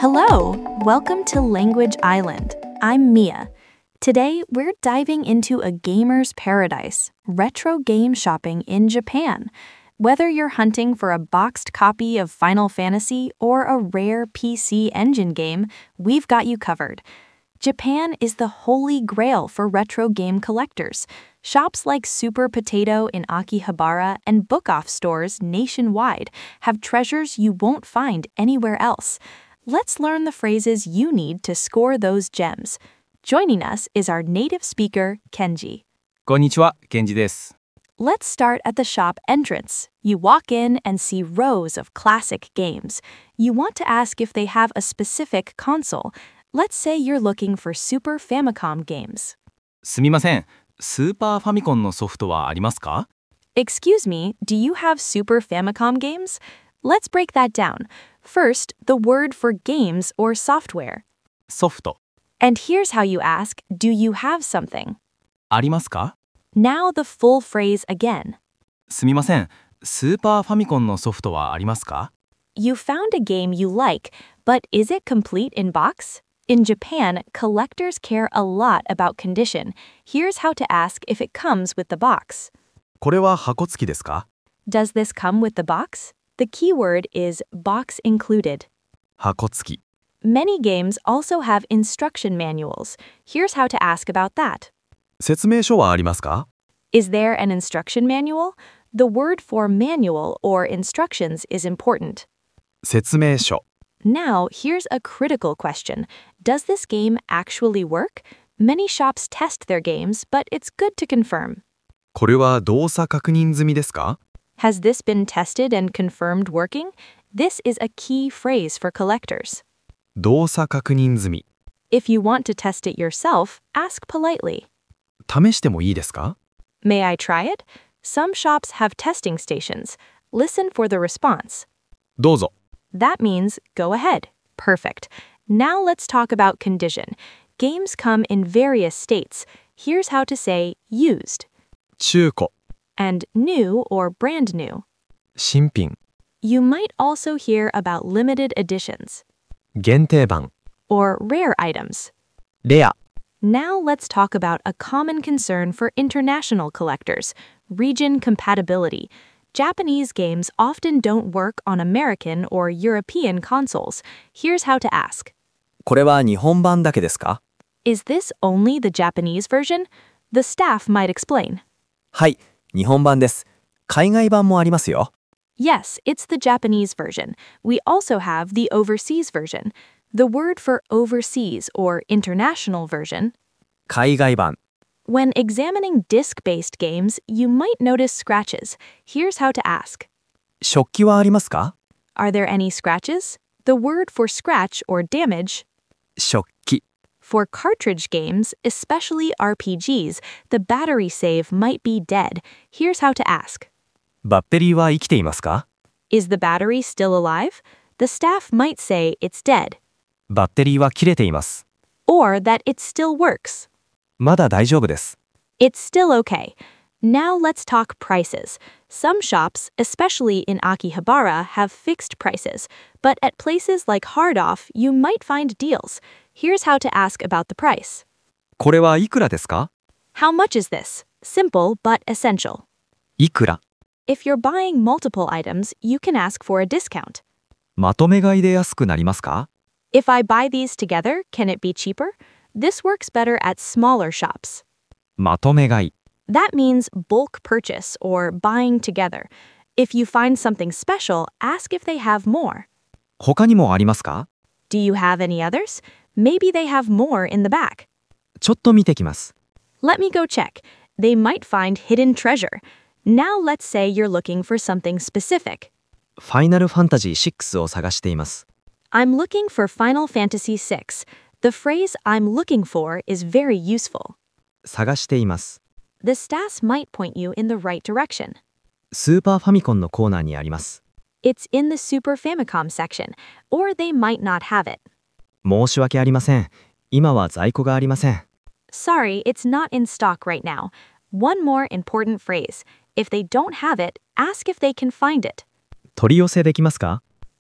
Hello, welcome to Language Island. I'm Mia. Today, we're diving into a gamer's paradise, retro game shopping in Japan. Whether you're hunting for a boxed copy of Final Fantasy or a rare PC Engine game, we've got you covered. Japan is the holy grail for retro game collectors. Shops like Super Potato in Akihabara and Book-Off stores nationwide have treasures you won't find anywhere else. Let's learn the phrases you need to score those gems. Joining us is our native speaker, Kenji. こんにちは、ケンジです。 Let's start at the shop entrance. You walk in and see rows of classic games. You want to ask if they have a specific console. Let's say you're looking for Super Famicom games. すみません、スーパーファミコンのソフトはありますか？ Excuse me, do you have Super Famicom games? Let's break that down. First, the word for games or software. ソフト、 And here's how you ask, do you have something? ありますか？ Now the full phrase again. すみません、スーパーファミコンのソフトはありますか？ You found a game you like, but is it complete in box? In Japan, collectors care a lot about condition. Here's how to ask if it comes with the box. これは箱付きですか？ Does this come with the box? The key word is box included. 箱付き、 Many games also have instruction manuals. Here's how to ask about that. 説明書はありますか？ Is there an instruction manual? The word for manual or instructions is important. 説明書、 Now, here's a critical question. Does this game actually work? Many shops test their games, but it's good to confirm. これは動作確認済みですか？ Has this been tested and confirmed working? This is a key phrase for collectors. 動作確認済み、 If you want to test it yourself, ask politely. 試してもいいですか？ May I try it? Some shops have testing stations. Listen for the response. どうぞ。 That means go ahead. Perfect. Now let's talk about condition. Games come in various states. Here's how to say used. 中古、 And new or brand new. 新品、 You might also hear about limited editions 限定版、 or rare items. レア、 Now let's talk about a common concern for international collectors, region compatibility. Japanese games often don't work on American or European consoles. Here's how to ask. これは日本版だけですか？ Is this only the Japanese version? The staff might explain. はい、日本版です。海外版もありますよ。 Yes, it's the Japanese version. We also have the overseas version. The word for overseas or international version. 海外版、 When examining disc-based games, you might notice scratches. Here's how to ask. 食器はありますか？ Are there any scratches? The word for scratch or damage. 食器、 For cartridge games, especially RPGs, the battery save might be dead. Here's how to ask. バッテリーは生きていますか？ Is the battery still alive? The staff might say it's dead, バッテリーは切れています。 or that it still works. まだ大丈夫です。 It's still okay. Now let's talk prices. Some shops, especially in Akihabara, have fixed prices, but at places like Hardoff, you might find deals. Here's how to ask about the price. これはいくらですか？ How much is this? Simple but essential. いくら？ If you're buying multiple items, you can ask for a discount. まとめ買いで安くなりますか？ If I buy these together, can it be cheaper? This works better at smaller shops. まとめ買い、 That means bulk purchase or buying together. If you find something special, ask if they have more. 他にもありますか？ Do you have any others? Maybe they have more in the back. ちょっと見てきます。 Let me go check. They might find hidden treasure. Now let's say you're looking for something specific. ファイナルファンタジー6を探しています。 I'm looking for Final Fantasy VI. The phrase I'm looking for is very useful. 探しています。 The stats might point you in the right direction. スーパーファミコンのコーナーにあります。 It's in the Super Famicom section, or they might not have it. 申し訳ありません。今は在庫がありません。 Sorry, it's not in stock right now. One more important phrase. If they don't have it, ask if they can find it. 取り寄せできますか？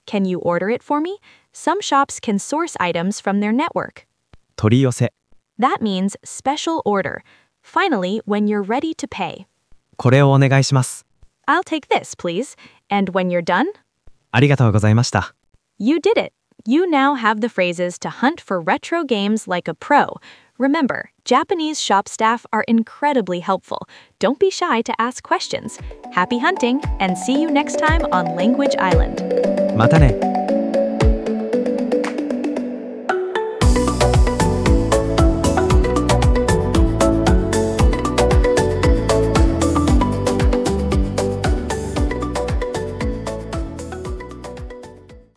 Can you order it for me? Some shops can source items from their network. 取り寄せ。 That means special order. Finally, when you're ready to pay. これをお願いします。 I'll take this, please. And when you're done? ありがとうございました。 You did it. You now have the phrases to hunt for retro games like a pro. Remember, Japanese shop staff are incredibly helpful. Don't be shy to ask questions. Happy hunting, and see you next time on Language Island. またね。